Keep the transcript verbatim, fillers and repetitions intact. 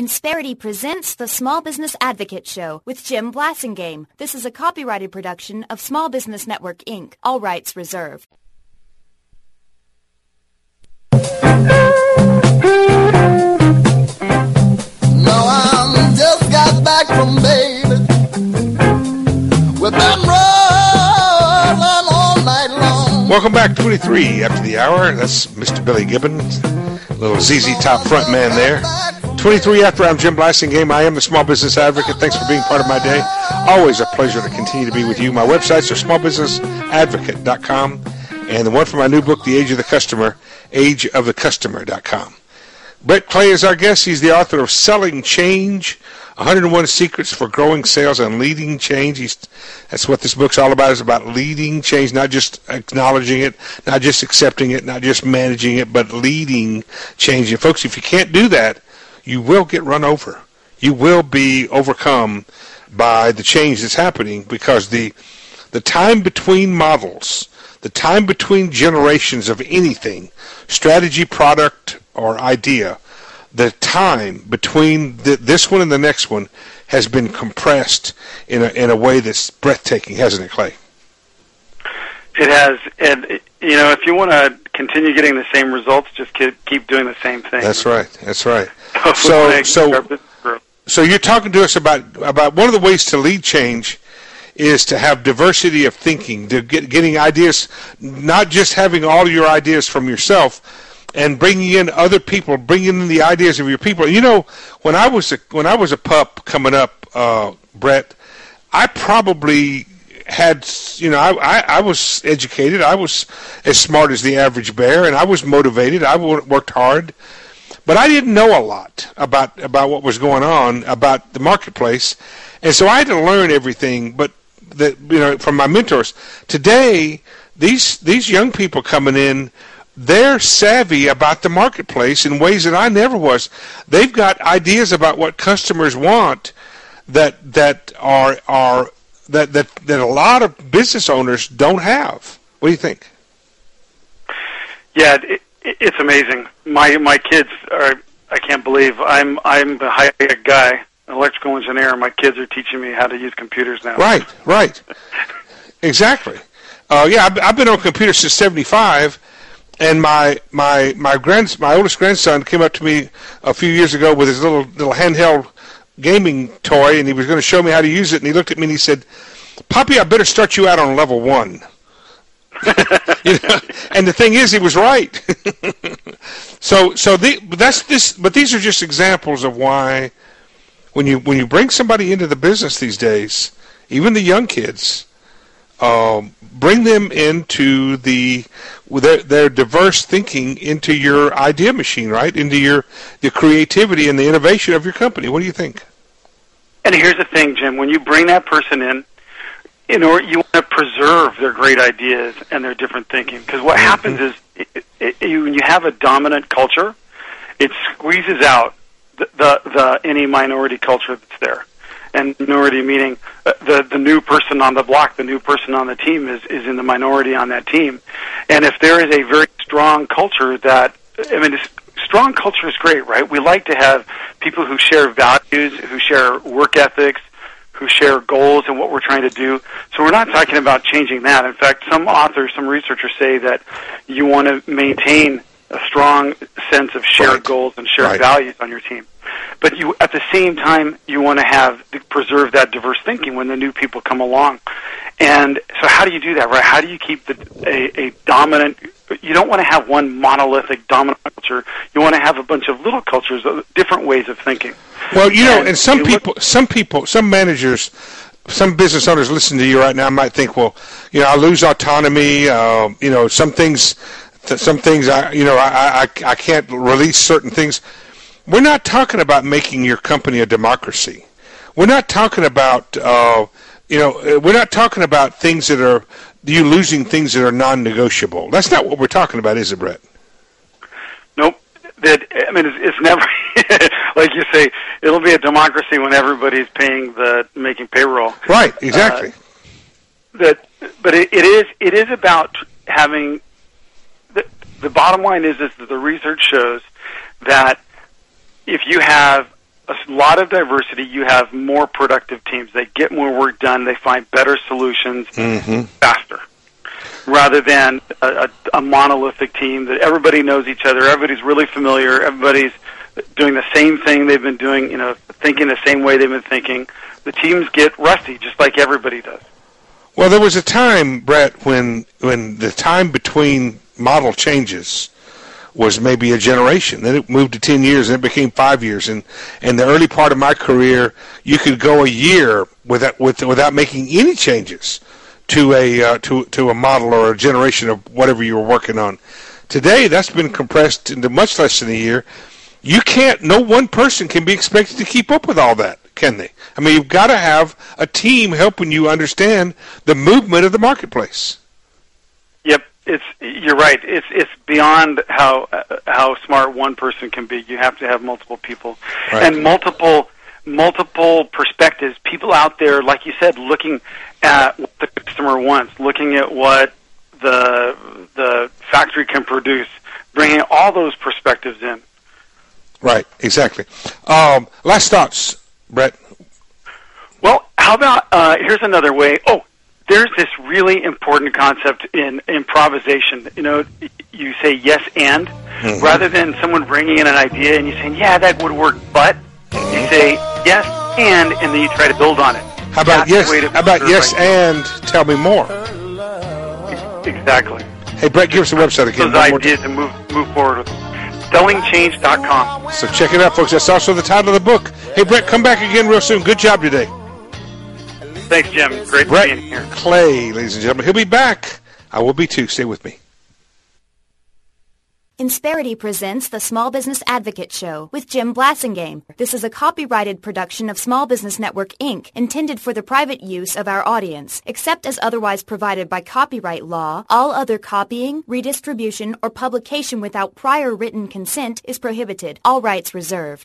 Insperity presents the Small Business Advocate Show with Jim Blasingame. This is a copyrighted production of Small Business Network, Incorporated. All rights reserved. No, I just got back from baby. We've been rolling all night long. Welcome back, twenty-three after the hour. That's Mister Billy Gibbons, little Z Z Top front man there. twenty-three after, I'm Jim Blasingame. I am the Small Business Advocate. Thanks for being part of my day. Always a pleasure to continue to be with you. My websites are small business advocate dot com and the one for my new book, The Age of the Customer, age of the customer dot com. Brett Clay is our guest. He's the author of Selling Change, one hundred one Secrets for Growing Sales and Leading Change. He's, that's what this book's all about, is about leading change, not just acknowledging it, not just accepting it, not just managing it, but leading change. And folks, if you can't do that, you will get run over. You will be overcome by the change that's happening, because the the time between models, the time between generations of anything, strategy, product, or idea, the time between the, this one and the next one has been compressed in a, in a way that's breathtaking, hasn't it, Clay? It has. And, you know, if you want to continue getting the same results, just keep, keep doing the same thing. That's right. That's right. So, so, so you're talking to us about, about one of the ways to lead change is to have diversity of thinking, to get, getting ideas, not just having all your ideas from yourself, and bringing in other people, bringing in the ideas of your people. You know, when I was a, when I was a pup coming up, uh, Brett, I probably had, you know, I, I, I was educated. I was as smart as the average bear, and I was motivated. I worked hard. But I didn't know a lot about, about what was going on, about the marketplace. And so I had to learn everything, but that, you know, from my mentors. Today, these these young people coming in, they're savvy about the marketplace in ways that I never was. They've got ideas about what customers want that that are are that that, that a lot of business owners don't have. What do you think? Yeah, it, it's amazing. My my kids are. I can't believe I'm I'm a high tech guy, an electrical engineer. My kids are teaching me how to use computers now. Right, right, exactly. Uh, yeah, I've, I've been on computers since seventy-five. And my my my grand my oldest grandson came up to me a few years ago with his little little handheld gaming toy, and he was going to show me how to use it. And he looked at me and he said, "Poppy, I better start you out on level one." You know? And the thing is, he was right. so so the, that's this. But these are just examples of why when you when you bring somebody into the business these days, even the young kids. Um, bring them into the their, their diverse thinking into your idea machine, right? Into your the creativity and the innovation of your company. What do you think? And here's the thing, Jim. When you bring that person in, in order you want to preserve their great ideas and their different thinking, because what mm-hmm. happens is it, it, it, when you have a dominant culture, it squeezes out the, the, the any minority culture that's there. And minority meaning uh, the the new person on the block, the new person on the team is, is in the minority on that team. And if there is a very strong culture that, I mean, this strong culture is great, right? We like to have people who share values, who share work ethics, who share goals and what we're trying to do. So we're not talking about changing that. In fact, some authors, some researchers say that you want to maintain a strong sense of shared right. goals and shared right. values on your team. But you, at the same time, you want to have preserve that diverse thinking when the new people come along. And so, how do you do that, right? How do you keep the, a, a dominant? You don't want to have one monolithic dominant culture. You want to have a bunch of little cultures, different ways of thinking. Well, you know, and, and some people, look, some people, some managers, some business owners listening to you right now might think, well, you know, I lose autonomy. Uh, you know, some things, some things, I, you know, I, I, I can't release certain things. We're not talking about making your company a democracy. We're not talking about, uh, you know, we're not talking about things that are, you losing things that are non-negotiable. That's not what we're talking about, is it, Brett? Nope. That, I mean, it's, it's never, like you say, it'll be a democracy when everybody's paying the, making payroll. Right, exactly. Uh, that, but it, it is, it is about having, the, the bottom line is, is that the research shows that if you have a lot of diversity, you have more productive teams. They get more work done. They find better solutions Mm-hmm. faster, rather than a, a, a monolithic team that everybody knows each other. Everybody's really familiar. Everybody's doing the same thing they've been doing, you know, thinking the same way they've been thinking. The teams get rusty, just like everybody does. Well, there was a time, Brett, when when the time between model changes was maybe a generation. Then it moved to ten years, and it became five years. And in the early part of my career, you could go a year without with, without making any changes to a uh, to to a model or a generation of whatever you were working on. Today, that's been compressed into much less than a year. You can't. No one person can be expected to keep up with all that, can they? I mean, you've got to have a team helping you understand the movement of the marketplace. Yep. It's you're right. It's it's beyond how uh, how smart one person can be. You have to have multiple people Right. and multiple multiple perspectives. People out there, like you said, looking at what the customer wants, looking at what the the factory can produce, bringing all those perspectives in. Right. Exactly. Um, last thoughts, Brett. Well, how about uh, here's another way. Oh. There's this really important concept in improvisation. You know, you say yes and, Mm-hmm. rather than someone bringing in an idea and you saying, yeah, that would work, but you say yes and, and then you try to build on it. How about That's yes? the way to How about serve yes ideas. and tell me more? Exactly. Hey, Brett, give us the website again. Those one more ideas to move move forward with. selling change dot com. time. So check it out, folks. That's also the title of the book. Hey, Brett, come back again real soon. Good job today. Thanks, Jim. Great Brett being here. Clay, ladies and gentlemen. He'll be back. I will be too. Stay with me. Insperity presents the Small Business Advocate Show with Jim Blassingame. This is a copyrighted production of Small Business Network, Incorporated, intended for the private use of our audience. Except as otherwise provided by copyright law, all other copying, redistribution, or publication without prior written consent is prohibited. All rights reserved.